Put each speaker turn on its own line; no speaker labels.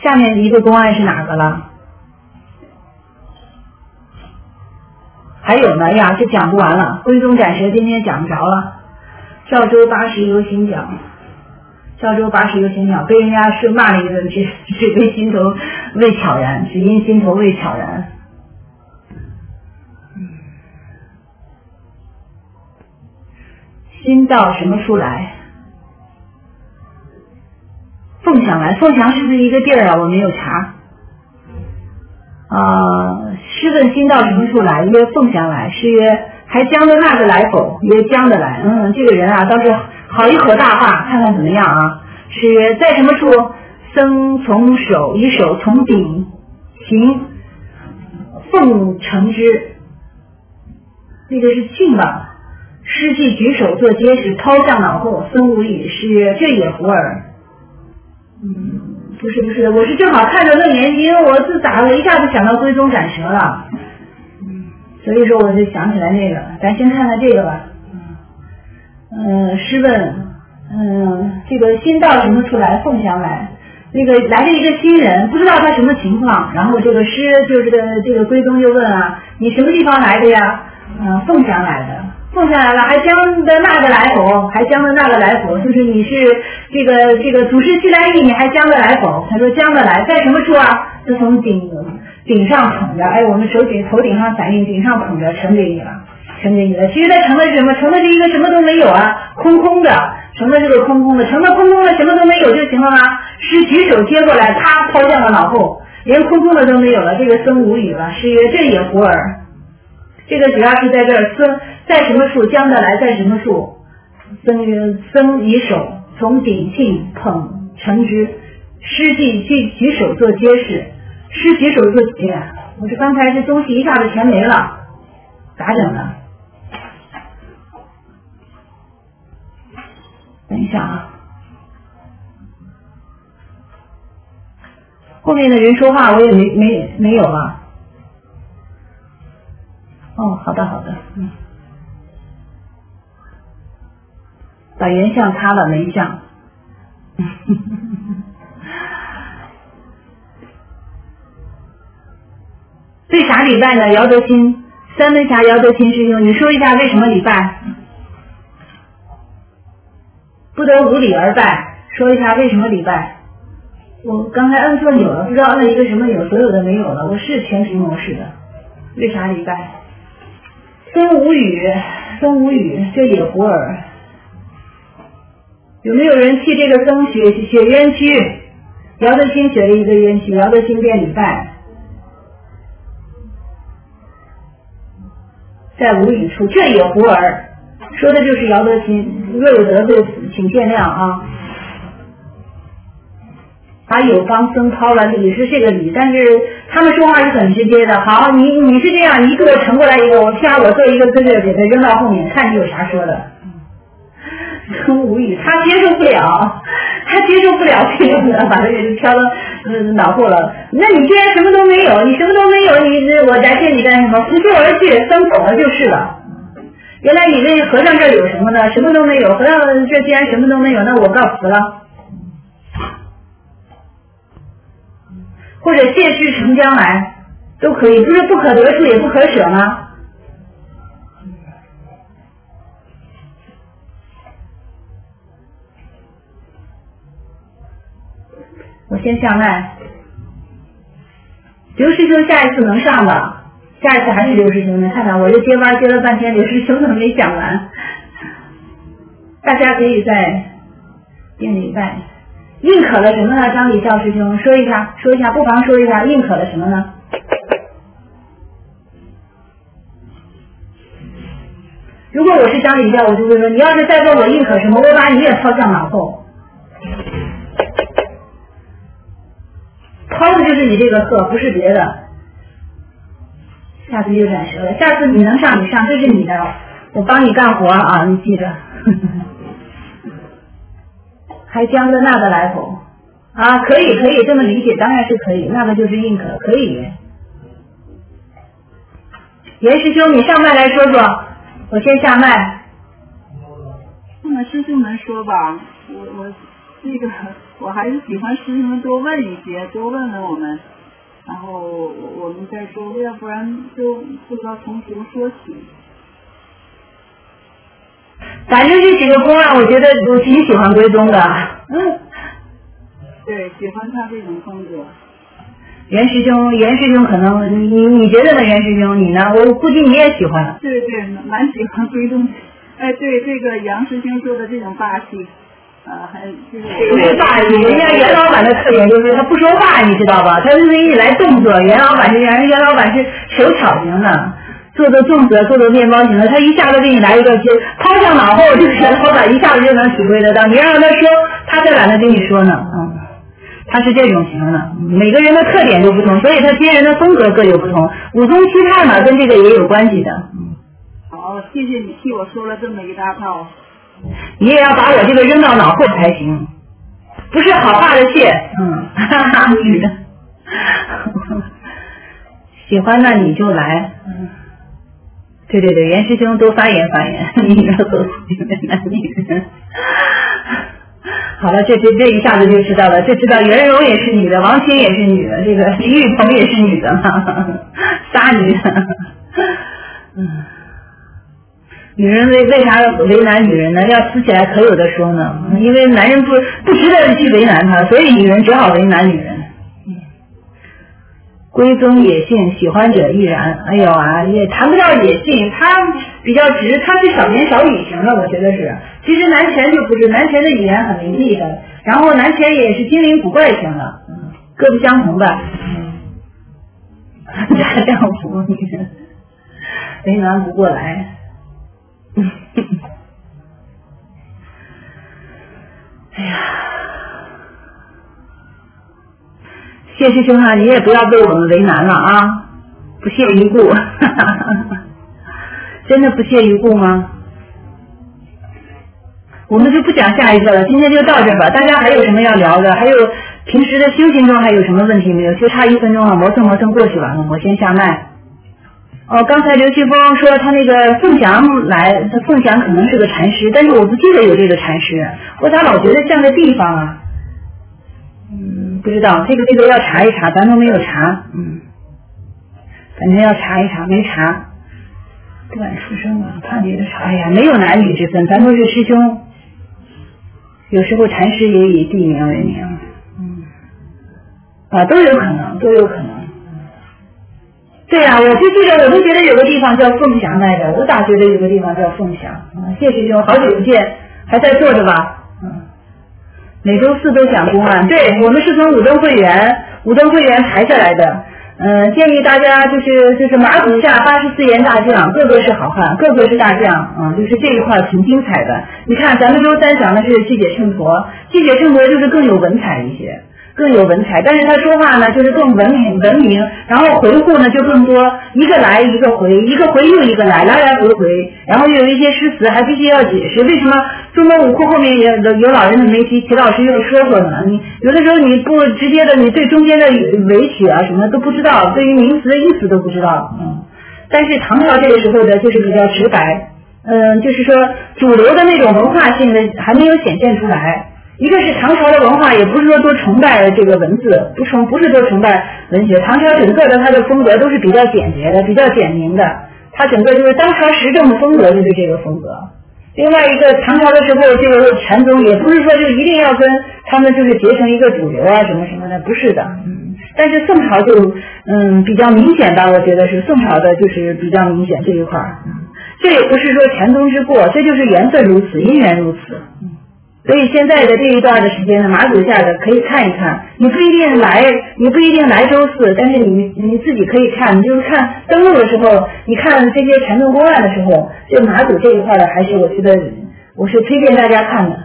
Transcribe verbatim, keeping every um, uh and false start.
下面一个公案是哪个了？还有呢呀，这讲不完了，归宗斩蛇今天讲不着了。赵州八十游行奖，赵州八十游行奖被人家是骂了一顿，只只因心头未悄然，只因心头未悄然。心到什么处来？凤翔来，凤翔是不是一个地儿啊？我没有查。啊、呃，诗问心到什么处来？曰凤翔来。诗曰还将的那个来否？曰将的来。嗯，这个人啊倒是好一口大话，看看怎么样啊？诗曰在什么处？僧从手以手从顶行奉承之。那个是庆吧？诗既举手作结实，抛向脑后，僧无语。诗曰这也胡耳。嗯，不是不是，我是正好看着《楞严经》，我自打了一下子想到归宗斩蛇了，嗯，所以说我就想起来那个，咱先看看这个吧。嗯，呃，诗问，嗯，这个新到什么处来？凤翔来。那个来了一个新人，不知道他什么情况，然后这个诗就是这个这个归宗就问啊，你什么地方来的呀？嗯，凤翔来的。凤翔来了，还将的那个来否？还将的那个来否？就是你是这个这个祖师西来意，你还将的来否？他说将的来，在什么处啊？就从顶顶上捧着，哎，我们手顶头顶上反应，顶上捧着，呈给你了，呈给你了。其实它盛的是什么？盛的是一个什么都没有啊，空空的，盛的是个空空的，盛的空空的，什么都没有就行了吗？是举手接过来，啪抛向了脑后，连空空的都没有了，这个僧无语了。是曰这也胡耳。这个主要是在这儿，僧在什么处将的来，在什么处？僧曰僧以手从顶庆捧承之，诗既举举手做揭示，诗举手做揭。我这刚才这东西一下子全没了，咋整呢？等一下啊，后面的人说话我也没没没有了。哦，好的好的，嗯，把原相擦了，没相。对啥礼拜呢？姚德新，三门峡姚德新师兄，你说一下为什么礼拜？不得无礼而拜，说一下为什么礼拜？我刚才摁错钮了，不知道摁了一个什么钮，所有的没有了。我是全屏模式的，为啥礼拜？僧无语，僧无语，这也胡耳。有没有人替这个僧写写冤屈？姚德新写了一个冤屈，姚德新便礼拜，在无语处，这也胡耳，说的就是姚德新。若有得罪，请见谅啊。把有方僧抛了，礼是这个礼，但是他们说话是很直接的。好，你你是这样，你给我盛过来一个，我啪，我做一个跟着给他扔到后面，看你有啥说的。真无语，他接受不了，他接受不了这个，把他给飘到嗯脑后了。那你既然什么都没有，你什么都没有，你我来见你干什么？拂袖而去，僧走了就是了。原来以为和尚这儿有什么呢？什么都没有。和尚这既然什么都没有，那我告辞了。或者谢世成将来都可以，不是不可得处也不可舍吗？我先下麦，刘师兄下一次能上吧？下一次还是刘师兄呢？看看我这接班接了半天，刘师兄怎么没讲完？大家可以在店里拜。认可了什么呢？张礼教师兄说一下，说一下，不妨说一下，认可了什么呢？如果我是张礼教，我就会说，你要是再问我认可什么，我把你也抛向脑后。抛的就是你这个鹤，不是别的。下次就斩蛇了，下次你能上你上，这是你的，我帮你干活啊，你记着。还将的那个来否？啊，可以可以这么理解，当然是可以，那个就是认可，可以。严师兄，你上麦来说说，我先下麦。
那么师兄们说吧，我我这个我还是喜欢师兄们多问一些，多问问我们，然后我们再说，要不然就不知道从什么说起。
反正这几个公案，我觉得我挺喜欢归宗的。嗯，
对，喜欢他这种风格。
袁师兄，袁师兄可能你你你觉得呢？袁师兄，你呢？我估计你也喜欢。
对对，蛮喜欢归宗。哎，对这个杨师兄说的这种霸气，啊，还就是
没霸气。人家袁老板的特点就是他不说话，你知道吧？他就是一来动作，袁老板是袁袁老板是手巧型的。做做粽子，做做面包型的，他一下子给你来一个，就抛上脑后，就是袁老板一下子就能体会得到。你让他说，他才懒得跟你说呢。嗯，他是这种型的，每个人的特点都不同，所以他接人的风格各有不同。武宗七态嘛，跟这个也有关系的。嗯，
好，谢谢你替我说了这么一大套。
你也要把我这个扔到脑后才行，不是好话的谢。嗯，哈哈，女的，喜欢那你就来。嗯。对对对，袁师兄多发言发言，你要做男女人。好了，这这这一下子就知道了，就知道袁荣也是女的，王清也是女的，这个李玉鹏也是女的嘛，仨女的。嗯，女人为为啥为难女人呢？要撕起来可有的说呢，因为男人不不值得去为难他，所以女人只好为难女人。归宗野性，喜欢者亦然。哎呦啊，也谈不到野性，他比较直，他是少言少语型的，我觉得是。其实南拳就不是，南拳的语言很伶俐的，然后南拳也是精灵古怪型的，嗯，各不相同吧。嗯，大丈夫，你为难不过来。哎呀。谢师兄啊，你也不要被我们为难了啊，不屑一顾。真的不屑一顾吗？我们就不讲下一个了，今天就到这吧。大家还有什么要聊的？还有平时的修行中还有什么问题没有？就差一分钟了，磨蹭磨蹭过去完了，我先下麦。哦，刚才刘旭峰说他那个凤翔来，他凤翔可能是个禅师，但是我不记得有这个禅师，我咋老觉得像个地方啊？嗯，不知道，这个这个要查一查，咱都没有查，嗯，反正要查一查，没查。断出生啊，判别的查，哎呀，没有男女之分，咱都是师兄。有时候禅师也以地名为名，嗯，啊，都有可能，都有可能。对呀、啊，我就记得，我都觉得有个地方叫凤翔来着，我咋觉得有个地方叫凤翔？啊，谢师兄，好久不见，还在做着吧？嗯。每周四都讲公案，对，我们是从武登会员武登会员排下来的。嗯、呃，建议大家就是就是马祖下八十四员大将，个个是好汉，个个是大将啊、嗯，就是这一块挺精彩的。你看咱们周三讲的是季解秤砣，季解秤砣就是更有文采一些。更有文采，但是他说话呢就是更文明文明，然后回复呢就更多，一个来一个回，一个回又一个来，来来回回，然后又有一些诗词还必须要解释，为什么中国武库后面也有老人没提，齐老师又说说呢？你有的时候你不直接的，你对中间的尾曲啊什么都不知道，对于名词的意思都不知道，嗯，但是唐朝这个时候的就是比较直白，嗯，就是说主流的那种文化性的还没有显现出来。一个是唐朝的文化，也不是说多崇拜这个文字，不崇不是多崇拜文学。唐朝整个的它的风格都是比较简洁的，比较简明的，它整个就是当朝时政的风格就是这个风格。另外一个唐朝的时候，这个禅宗也不是说就一定要跟他们就是结成一个主流啊什么什么的，不是的。嗯，但是宋朝就嗯比较明显吧，我觉得是宋朝的就是比较明显这一块。嗯，这也不是说禅宗之过，这就是缘分如此，因缘如此。嗯。所以现在的这一段的时间呢，马祖下的可以看一看，你不一定来，你不一定来周四，但是你你自己可以看，你就是看登录的时候，你看这些禅宗公案的时候，这马祖这一块的，还是我觉得我是推荐大家看的。